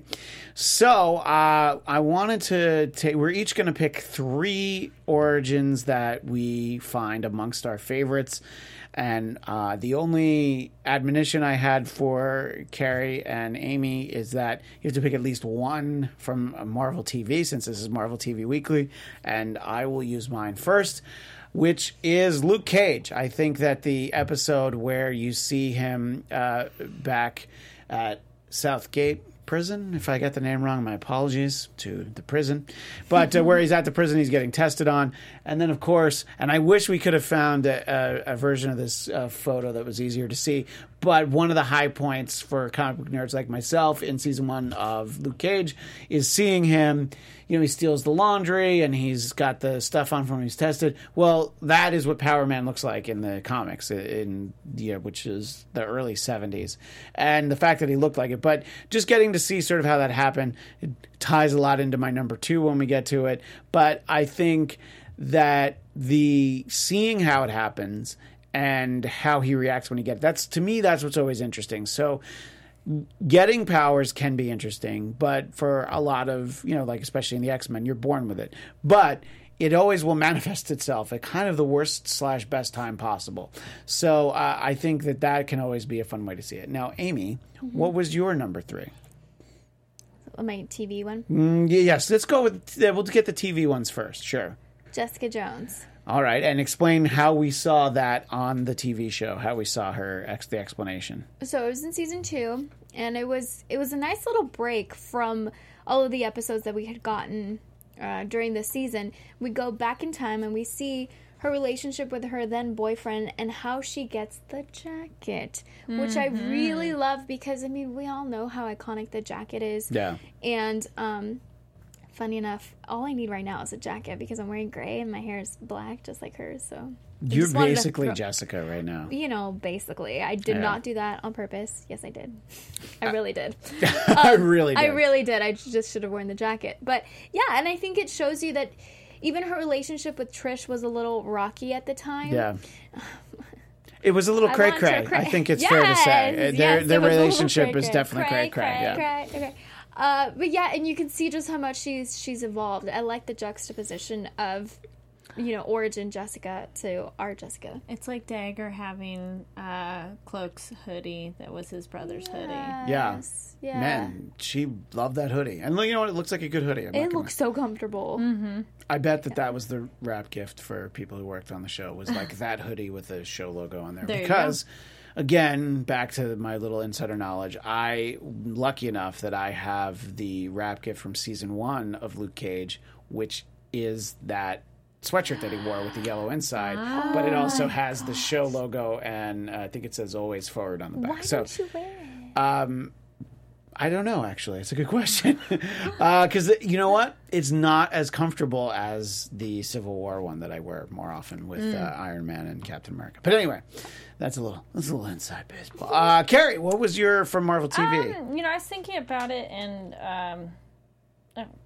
So I wanted to take. We're each going to pick 3 origins that we find amongst our favorites. And the only admonition I had for Carrie and Amy is that you have to pick at least one from Marvel TV, since this is Marvel TV Weekly, and I will use mine first, which is Luke Cage. I think that the episode where you see him back at Southgate Prison, if I got the name wrong, my apologies to the prison, but where he's at the prison, he's getting tested on, and then of course, and I wish we could have found a version of this photo that was easier to see, but one of the high points for comic book nerds like myself in season 1 of Luke Cage is seeing him. You know, he steals the laundry and he's got the stuff on from when he's tested. Well, that is what Power Man looks like in the comics, which is the early 70s. And the fact that he looked like it. But just getting to see sort of how that happened, it ties a lot into my number 2 when we get to it. But I think that seeing how it happens and how he reacts when he gets it, to me, that's what's always interesting. So getting powers can be interesting, but for a lot of, like especially in the X-Men, you're born with it. But it always will manifest itself at kind of the worst/best time possible. So I think that can always be a fun way to see it. Now, Amy, what was your number 3? My TV one? Yes, let's go with, we'll get the TV ones first, sure. Jessica Jones. All right, and explain how we saw that on the TV show, how we saw the explanation. So it was in season 2, and it was a nice little break from all of the episodes that we had gotten during the season. We go back in time and we see her relationship with her then boyfriend and how she gets the jacket, which I really love because, I mean, we all know how iconic the jacket is. Yeah. And funny enough, all I need right now is a jacket because I'm wearing gray and my hair is black just like hers. So you're basically Jessica right now. Basically. I did not do that on purpose. Yes, I did. I really did. I really did. I really did. I just should have worn the jacket. But yeah, and I think it shows you that even her relationship with Trish was a little rocky at the time. Yeah. It was a little cray-cray. I think it's fair to say. Their relationship is definitely cray-cray. Okay. But yeah, and you can see just how much she's evolved. I like the juxtaposition of, origin Jessica to our Jessica. It's like Dagger having Cloak's hoodie that was his brother's hoodie. Yeah. Man, she loved that hoodie. And you know what? It looks like a good hoodie. It looks so comfortable. Mm-hmm. I bet that was the wrap gift for people who worked on the show, was like that hoodie with the show logo on there. Because, again, back to my little insider knowledge, I'm lucky enough that I have the wrap gift from season 1 of Luke Cage, which is that sweatshirt that he wore with the yellow inside, but it also has the show logo, and I think it says "Always Forward" on the back. Why don't you wear it? I don't know, actually. It's a good question. Because you know what? It's not as comfortable as the Civil War one that I wear more often with Iron Man and Captain America. But anyway, that's a little inside baseball. Carrie, what was your from Marvel TV? I was thinking about it, and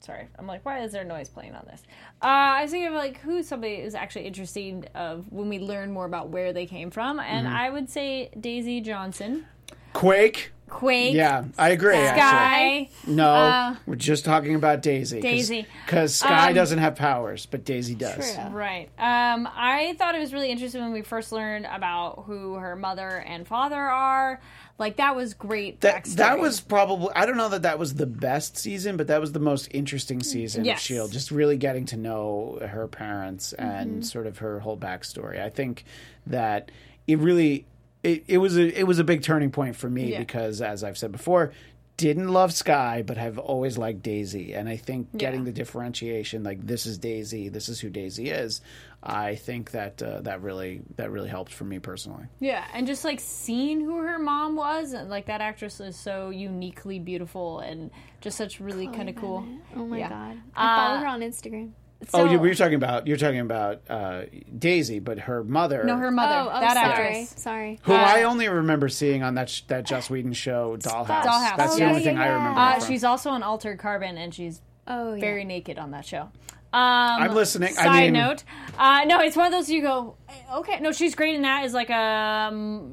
Sorry, I'm like, why is there noise playing on this? I was thinking of like who's somebody who's actually interesting of when we learn more about where they came from, and I would say Daisy Johnson, Quake. Yeah, I agree. Sky. Actually, no, we're just talking about Daisy. Because Sky doesn't have powers, but Daisy does. True. Right. I thought it was really interesting when we first learned about who her mother and father are. Like, that was great backstory. That was probably, I don't know that was the best season, but that was the most interesting season of S.H.I.E.L.D. Just really getting to know her parents and sort of her whole backstory. I think that it really... It was a big turning point for me because, as I've said before, didn't love Sky, but have always liked Daisy. And I think getting the differentiation, like this is Daisy, this is who Daisy is, I think that that really helped for me personally. Yeah, and just like seeing who her mom was, and like that actress is so uniquely beautiful and just such really kind of cool. Oh my god, I follow her on Instagram. So, you're talking about Daisy, but her mother. No, her mother. Oh, that sorry. actress. Sorry. Who I only remember seeing on that Joss Whedon show, Dollhouse. That's the only thing I remember. Her from. She's also on Altered Carbon, and she's very naked on that show. I'm listening. Side note. No, it's one of those you go, okay. No, she's great in that as like a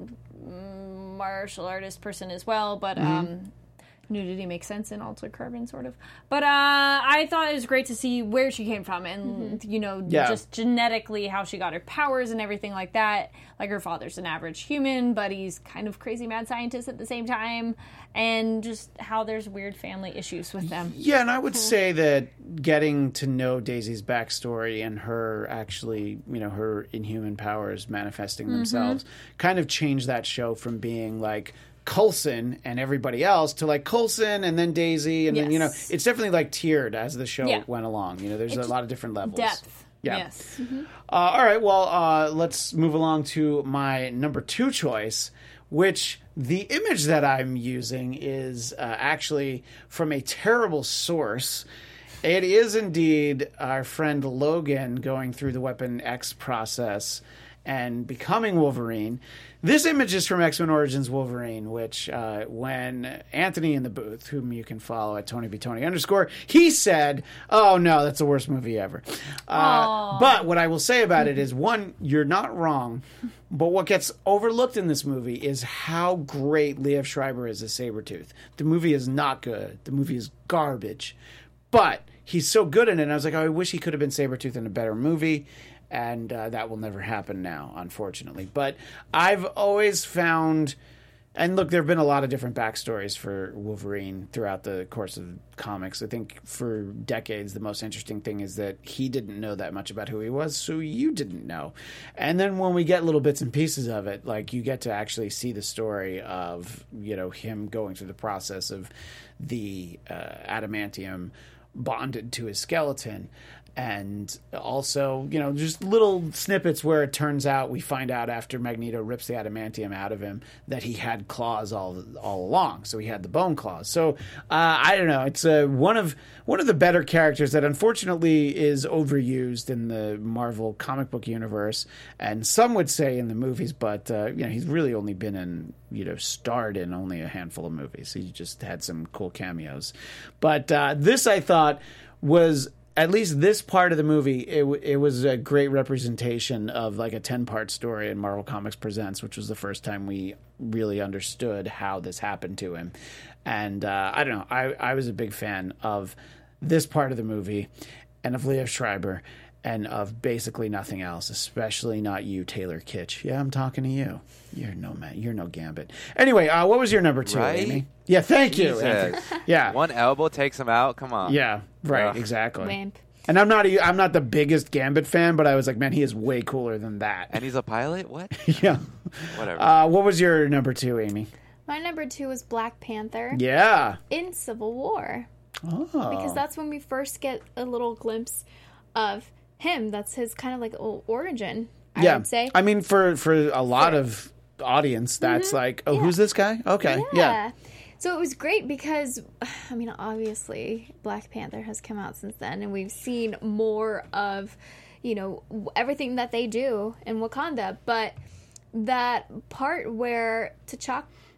martial artist person as well, but nudity makes sense in Altered Carbon, sort of. But I thought it was great to see where she came from and, just genetically how she got her powers and everything like that. Like, her father's an average human, but he's kind of crazy mad scientist at the same time. And just how there's weird family issues with them. Yeah, and I would say that getting to know Daisy's backstory and her actually, her inhuman powers manifesting themselves kind of changed that show from being like Coulson and everybody else to like Coulson and then Daisy and then it's definitely like tiered as the show went along. There's a lot of different levels. Depth. Yeah. Yes. All right. Well, let's move along to my number 2 choice, which the image that I'm using is actually from a terrible source. It is indeed our friend Logan going through the Weapon X process and becoming Wolverine. This image is from X-Men Origins Wolverine, which when Anthony in the booth, whom you can follow at TonyBTony_, he said, "Oh no, that's the worst movie ever." But what I will say about it is, one, you're not wrong, but what gets overlooked in this movie is how great Liev Schreiber is as Sabretooth. The movie is not good. The movie is garbage. But he's so good in it, and I was like, I wish he could have been Sabretooth in a better movie. And that will never happen now, unfortunately. But I've always found... And look, there have been a lot of different backstories for Wolverine throughout the course of comics. I think for decades, the most interesting thing is that he didn't know that much about who he was, so you didn't know. And then when we get little bits and pieces of it, like you get to actually see the story of, him going through the process of the adamantium bonded to his skeleton. And also, just little snippets where it turns out, we find out after Magneto rips the adamantium out of him that he had claws all along. So he had the bone claws. So I don't know. It's one of the better characters that unfortunately is overused in the Marvel comic book universe, and some would say in the movies. But he's really only been in starred in only a handful of movies. He just had some cool cameos. But this, I thought, was... At least this part of the movie, it was a great representation of like a 10-part story in Marvel Comics Presents, which was the first time we really understood how this happened to him. And I don't know, I was a big fan of this part of the movie and of Liev Schreiber and of basically nothing else, especially not you, Taylor Kitsch. Yeah, I'm talking to you. You're no Gambit. Anyway, what was your number 2, right? Amy? Yeah, thank you. Yeah. One elbow takes him out. Come on. Yeah, right, exactly. Wimp. And I'm not the biggest Gambit fan, but I was like, man, he is way cooler than that. And he's a pilot? What? Yeah. Whatever. What was your number 2, Amy? My number 2 was Black Panther. Yeah. In Civil War. Oh. Because that's when we first get a little glimpse of him. That's his kind of like origin, I would say. I mean, for a lot of audience, that's like, oh, who's this guy? Okay. Yeah. So it was great because, I mean, obviously, Black Panther has come out since then, and we've seen more of, everything that they do in Wakanda. But that part where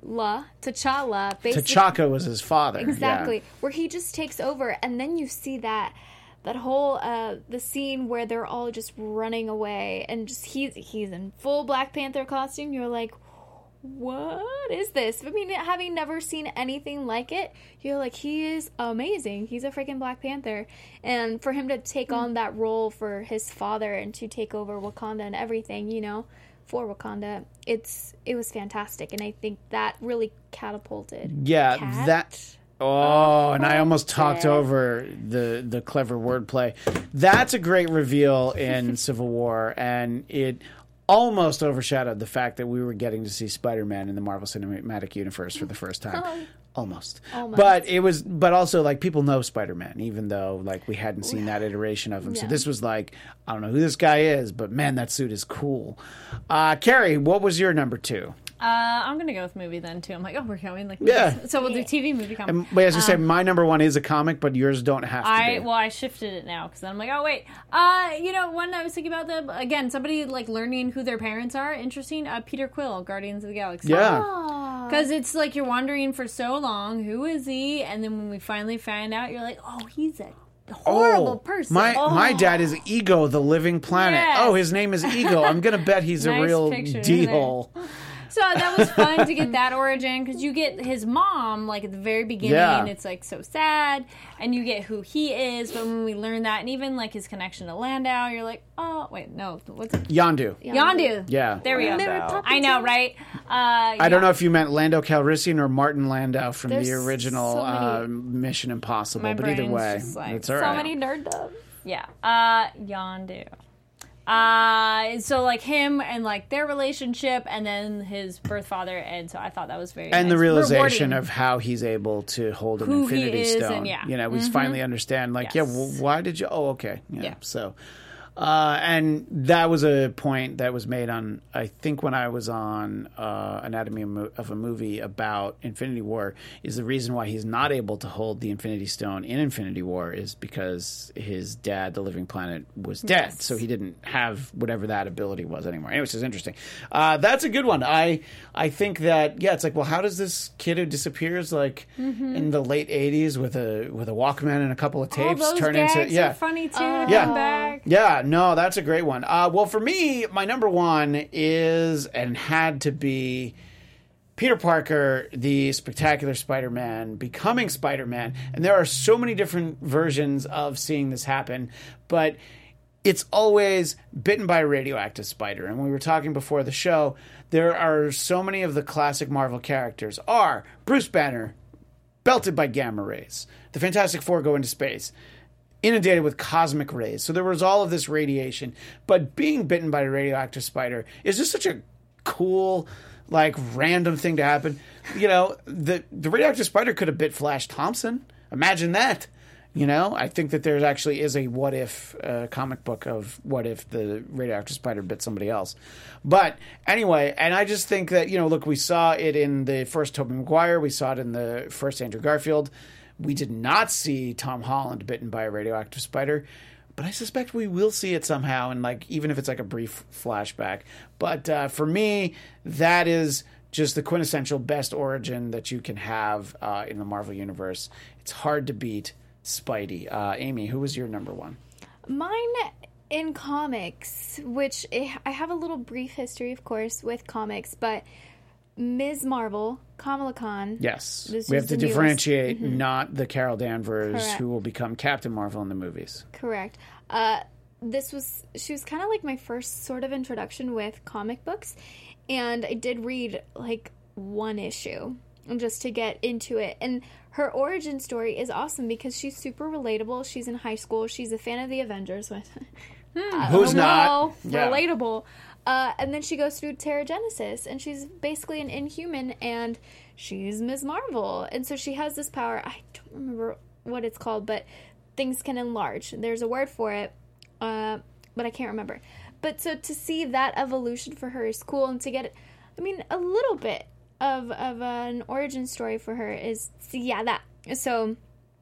T'Challa, basically. T'Chaka was his father. Exactly. Yeah. Where he just takes over, and then you see that whole the scene where they're all just running away, and just he's in full Black Panther costume. You're like, what is this? I mean, having never seen anything like it, you're like, he is amazing. He's a freaking Black Panther. And for him to take on that role for his father and to take over Wakanda and everything, you know, for Wakanda, it was fantastic. And I think that really catapulted. Yeah, Cat? that... Oh, and I almost talked over the clever wordplay. That's a great reveal in Civil War, and it almost overshadowed the fact that we were getting to see Spider-Man in the Marvel Cinematic Universe for the first time. Almost. But also, like, people know Spider-Man, even though, like, we hadn't seen that iteration of him. Yeah. So this was like, I don't know who this guy is, but man, that suit is cool. Carrie, what was your number 2? I'm gonna go with movie then too. I'm like, oh, we're going like Yeah. So we'll do TV, movie, comic. And wait, as you say, my number 1 is a comic, but yours don't have to be. Well, I shifted it now because I'm like, oh wait, you know, one I was thinking about again, somebody like learning who their parents are. Interesting. Peter Quill, Guardians of the Galaxy. Yeah. Because it's like you're wondering for so long, who is he? And then when we finally find out, you're like, oh, he's a horrible person. My dad is Ego, the living planet. Yes. Oh, his name is Ego. I'm gonna bet he's a Nice real picture, deal. So that was fun to get that origin, because you get his mom, like, at the very beginning, Yeah. it's, like, so sad, and you get who he is, but when we learn that, and even, like, his connection to Landau, you're like, oh, wait, no, what's it? Yondu. Yondu. Yeah. There we go. Mary Poppins. I know, right? I don't know if you meant Lando Calrissian or Martin Landau from There's the original so many- Mission Impossible, My but either brain's way, just like, it's all So right. many nerddom. Yeah. Yondu. So like him and like their relationship, and then his birth father, and so I thought that was very And the nice. realization Rewarding. of how he's able to hold an Who he Infinity is, Stone. and yeah. You know, we finally understand, like, Yes. why did you... Oh, okay. Yeah. So... and that was a point that was made on, I think, when I was on Anatomy of a Movie about Infinity War, is the reason why he's not able to hold the Infinity Stone in Infinity War is because his dad, the Living Planet, was dead. Yes. So he didn't have whatever that ability was anymore. Anyways, it's interesting. That's a good one. I think that, yeah, it's like, well, how does this kid who disappears, like, in the late 80s with a Walkman and a couple of tapes All those turn gags into... are funny too. To Yeah. come back. Yeah, no, that's a great one. Well, for me, my number 1 is and had to be Peter Parker, the Spectacular Spider-Man, becoming Spider-Man. And there are so many different versions of seeing this happen, but it's always bitten by a radioactive spider. And we were talking before the show, there are so many of the classic Marvel characters are Bruce Banner, belted by gamma rays. The Fantastic Four go into space, inundated with cosmic rays. So there was all of this radiation. But being bitten by a radioactive spider is just such a cool, like, random thing to happen. You know, the radioactive spider could have bit Flash Thompson. Imagine that. You know, I think that there actually is a what if comic book of what if the radioactive spider bit somebody else. But anyway, and I just think that, you know, look, we saw it in the first Tobey Maguire. We saw it in the first Andrew Garfield. We did not see Tom Holland bitten by a radioactive spider, but I suspect we will see it somehow, and like even if it's like a brief flashback. But for me, that is just the quintessential best origin that you can have in the Marvel Universe. It's hard to beat Spidey. Amy, who was your number 1? Mine in comics, which I have a little brief history, of course, with comics, but Ms. Marvel, Kamala Khan. Yes. This We is have to the newest. differentiate not the Carol Danvers Correct. who will become Captain Marvel in the movies. Correct. She was kind of like my first sort of introduction with comic books, and I did read like one issue just to get into it. And her origin story is awesome because she's super relatable. She's in high school. She's a fan of the Avengers. Who's not? Yeah. Relatable. And then she goes through Terrigenesis, and she's basically an Inhuman, and she's Ms. Marvel. And so she has this power. I don't remember what it's called, but things can enlarge. There's a word for it, but I can't remember. But so to see that evolution for her is cool, and to get, I mean, a little bit of an origin story for her is, yeah, that. So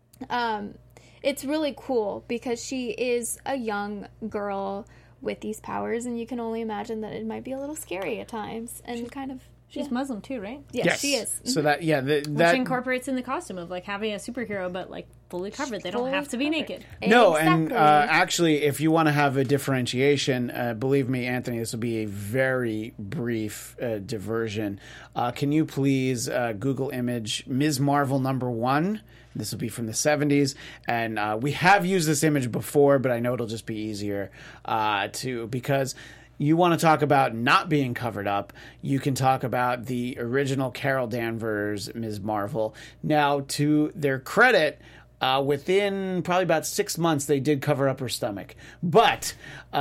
it's really cool because she is a young girl with these powers, and you can only imagine that it might be a little scary at times, and She's Muslim too, right? Yes, she is. So that Which that incorporates in the costume of like having a superhero, but like fully covered. They don't have to be naked. No, and Exactly. actually, if you want to have a differentiation, believe me, Anthony, this will be a very brief diversion. Can you please Google image Ms. Marvel #1? This will be from the 70s, and we have used this image before, but I know it'll just be easier because you want to talk about not being covered up, you can talk about the original Carol Danvers Ms. Marvel. Now, to their credit, within probably about 6 months, they did cover up her stomach. But,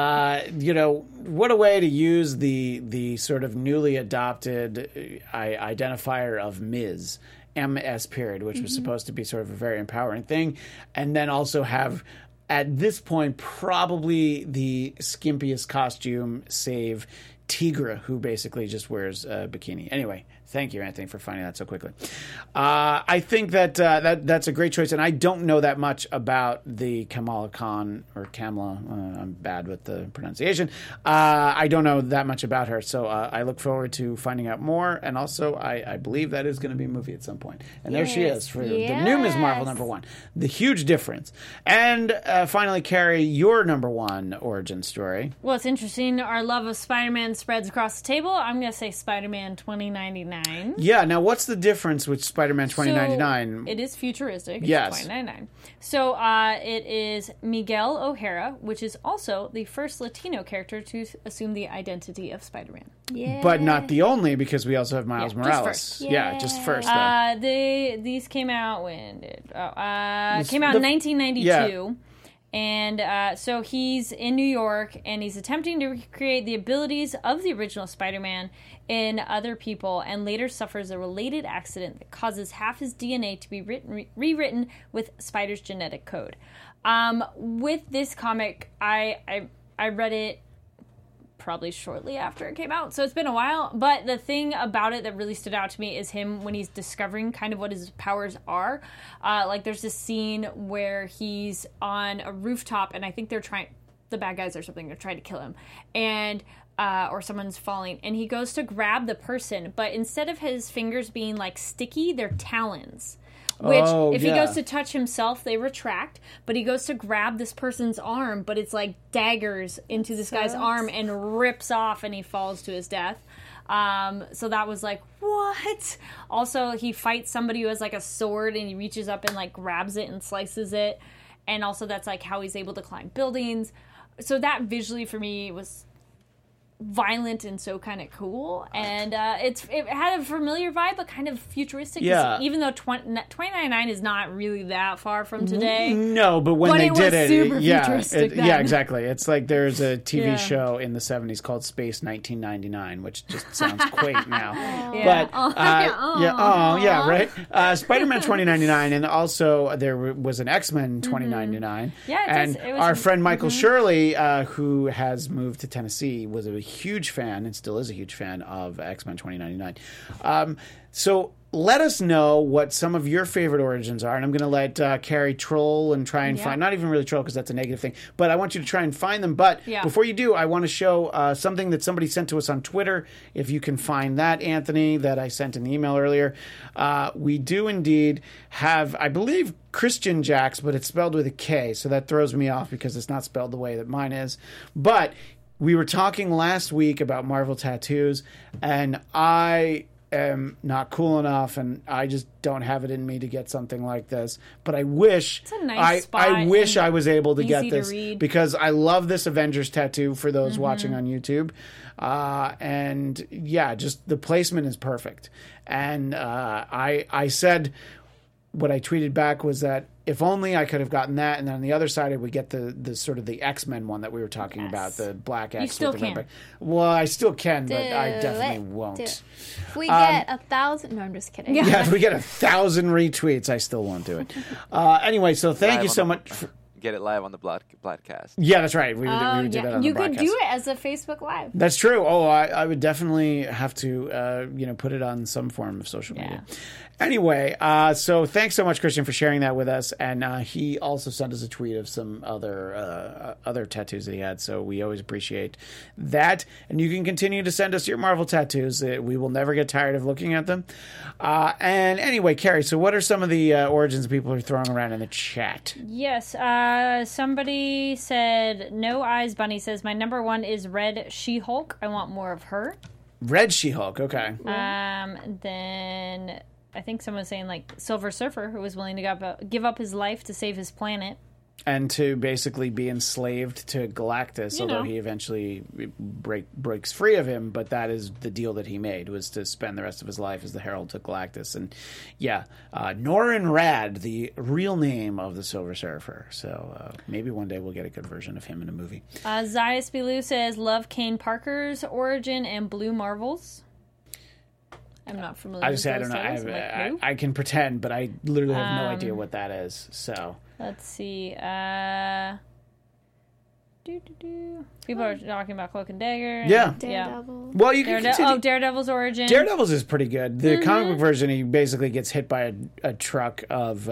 what a way to use the sort of newly adopted identifier of Ms. MS period, which was supposed to be sort of a very empowering thing, and then also have, at this point, probably the skimpiest costume, save Tigra, who basically just wears a bikini. Anyway, thank you, Anthony, for finding that so quickly. I think that's a great choice, and I don't know that much about the Kamala Khan, or Kamala. I'm bad with the pronunciation. I don't know that much about her, so I look forward to finding out more, and also I believe that is going to be a movie at some point. And there she is for the new Ms. Marvel #1. The huge difference. And finally, Carrie, your #1 origin story. Well, it's interesting. Our love of Spider-Man spreads across the table. I'm going to say Spider-Man 2099. Yeah, now what's the difference with Spider-Man 2099? So it is futuristic. It's Yes. 2099. So it is Miguel O'Hara, which is also the first Latino character to assume the identity of Spider-Man. Yeah. But not the only, because we also have Miles Yeah, just Morales. first. Yeah, just first. Though. These came out when This- came out in the- 1992. And so he's in New York, and he's attempting to recreate the abilities of the original Spider-Man in other people, and later suffers a related accident that causes half his DNA to be rewritten with Spider's genetic code. With this comic, I read it probably shortly after it came out, so it's been a while, but the thing about it that really stood out to me is him when he's discovering kind of what his powers are. Like there's this scene where he's on a rooftop, and I think the bad guys or something are trying to kill him, and or someone's falling, and he goes to grab the person, but instead of his fingers being like sticky, they're talons. Which, if he goes to touch himself, they retract. But he goes to grab this person's arm, but it's like daggers into this guy's arm and rips off, and he falls to his death. So that was like, what? Also, he fights somebody who has like a sword, and he reaches up and like grabs it and slices it. And also that's like how he's able to climb buildings. So that visually for me was violent and so kind of cool, and it had a familiar vibe but kind of futuristic. Yeah. Even though 2099 is not really that far from today. No, but when But they it did was it, super yeah, futuristic then. yeah, exactly. It's like there's a TV Yeah. show in the 70s called Space 1999, which just sounds quaint now. Yeah. But right. Spider-Man 2099, and also there was an X-Men 2099. Yeah, and it was, our friend Michael Shirley, who has moved to Tennessee, was a huge fan and still is a huge fan of X-Men 2099. So let us know what some of your favorite origins are, and I'm going to let Carrie troll and try and find, not even really troll because that's a negative thing, but I want you to try and find them. But before you do, I want to show something that somebody sent to us on Twitter, if you can find that, Anthony, that I sent in the email earlier. We do indeed have, I believe, Christian Jax, but it's spelled with a K, so that throws me off because it's not spelled the way that mine is. But we were talking last week about Marvel tattoos, and I am not cool enough, and I just don't have it in me to get something like this. But I wish It's a nice spot I wish and I was able to get easy to this read. because I love this Avengers tattoo for those watching on YouTube. And yeah, just the placement is perfect. And I said, what I tweeted back was that if only I could have gotten that, and then on the other side I would get the sort of the X-Men one that we were talking about, the black X. still with the red can. back. Well, I still can, but I Do definitely it. won't. Do it. If we get 1,000... No, I'm just kidding. Yeah, if we get 1,000 retweets, I still won't do it. Anyway, so thank you so much. get it live on the broadcast. Yeah, that's right. We would do that on the you could broadcast. do it as a Facebook Live. That's true. Oh, I would definitely have to, put it on some form of social media. Anyway, so thanks so much, Christian, for sharing that with us. And he also sent us a tweet of some other tattoos that he had. So we always appreciate that. And you can continue to send us your Marvel tattoos. We will never get tired of looking at them. And anyway, Carrie, so what are some of the origins people are throwing around in the chat? Yes, somebody said, No Eyes Bunny says, my number one is Red She-Hulk. I want more of her. Red She-Hulk, okay. Then I think someone's saying, like, Silver Surfer, who was willing to give up his life to save his planet. And to basically be enslaved to Galactus, although he eventually breaks free of him. But that is the deal that he made, was to spend the rest of his life as the Herald to Galactus. And Norrin Radd, the real name of the Silver Surfer. So maybe one day we'll get a good version of him in a movie. Zayas Bilou says, love Kane Parker's origin and Blue Marvels. I'm not familiar with those I don't know. I can pretend, but I literally have no idea what that is. So let's see. People are talking about Cloak and Dagger. Yeah. Daredevil. Well, you can continue. Daredevil's origin. Daredevil's is pretty good. The comic book version, he basically gets hit by a truck of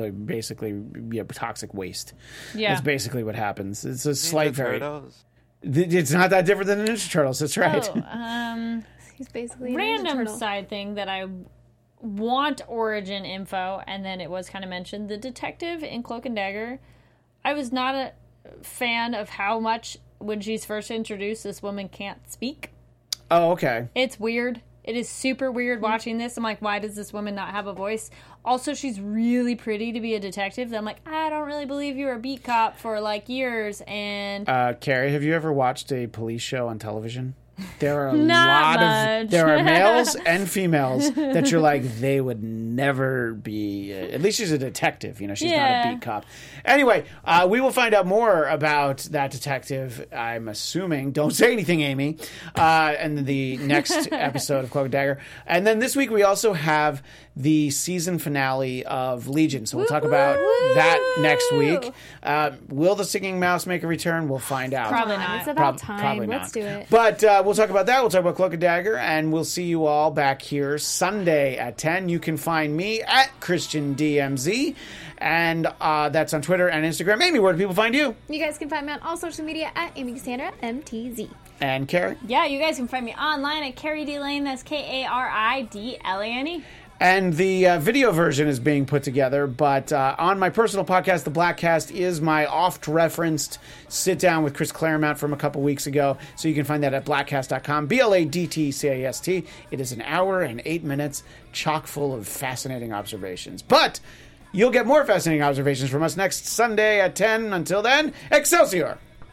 toxic waste. Yeah. That's basically what happens. It's a slight Turtles? It's not that different than the Ninja Turtles. That's right. He's basically a Random Ninja Turtle. side thing that I want origin info, and then it was kind of mentioned. The detective in Cloak and Dagger, I was not a fan of how much, when she's first introduced, this woman can't speak. Oh, okay. It's weird. It is super weird watching this. I'm like, why does this woman not have a voice? Also, she's really pretty to be a detective. I'm like, I don't really believe you were a beat cop for like years. And Carrie, have you ever watched a police show on television? There are there are males and females that you're like, they would never be, at least she's a detective, she's not a beat cop. Anyway, we will find out more about that detective, I'm assuming. Don't say anything, Amy. And the next episode of Cloak and Dagger. And then this week we also have the season finale of Legion. So we'll talk about that next week. Will the singing mouse make a return? We'll find out. Probably not. It's about time. Probably Let's not. do it. But we'll talk about that. We'll talk about Cloak and Dagger, and we'll see you all back here Sunday at 10. You can find me at ChristianDMZ, and that's on Twitter and Instagram. Amy, where do people find you? You guys can find me on all social media at Amy Cassandra MTZ. And Carrie? Yeah, you guys can find me online at Carrie D. Lane. That's KARIDLANE. And the video version is being put together, but on my personal podcast, The Blackcast, is my oft-referenced sit-down with Chris Claremont from a couple weeks ago. So you can find that at blackcast.com, BLADTCAST. It is an hour and 8 minutes, chock full of fascinating observations. But you'll get more fascinating observations from us next Sunday at 10. Until then, Excelsior!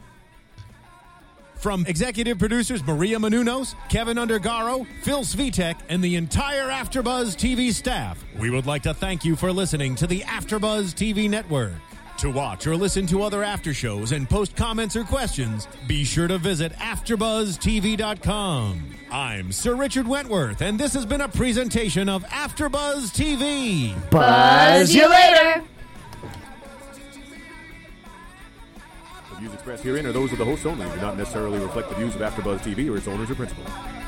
From executive producers Maria Menounos, Kevin Undergaro, Phil Svitek, and the entire AfterBuzz TV staff, we would like to thank you for listening to the AfterBuzz TV network. To watch or listen to other after shows and post comments or questions, be sure to visit AfterBuzzTV.com. I'm Sir Richard Wentworth, and this has been a presentation of AfterBuzz TV. Buzz you later! The views expressed herein are those of the hosts only and do not necessarily reflect the views of AfterBuzz TV or its owners or principals.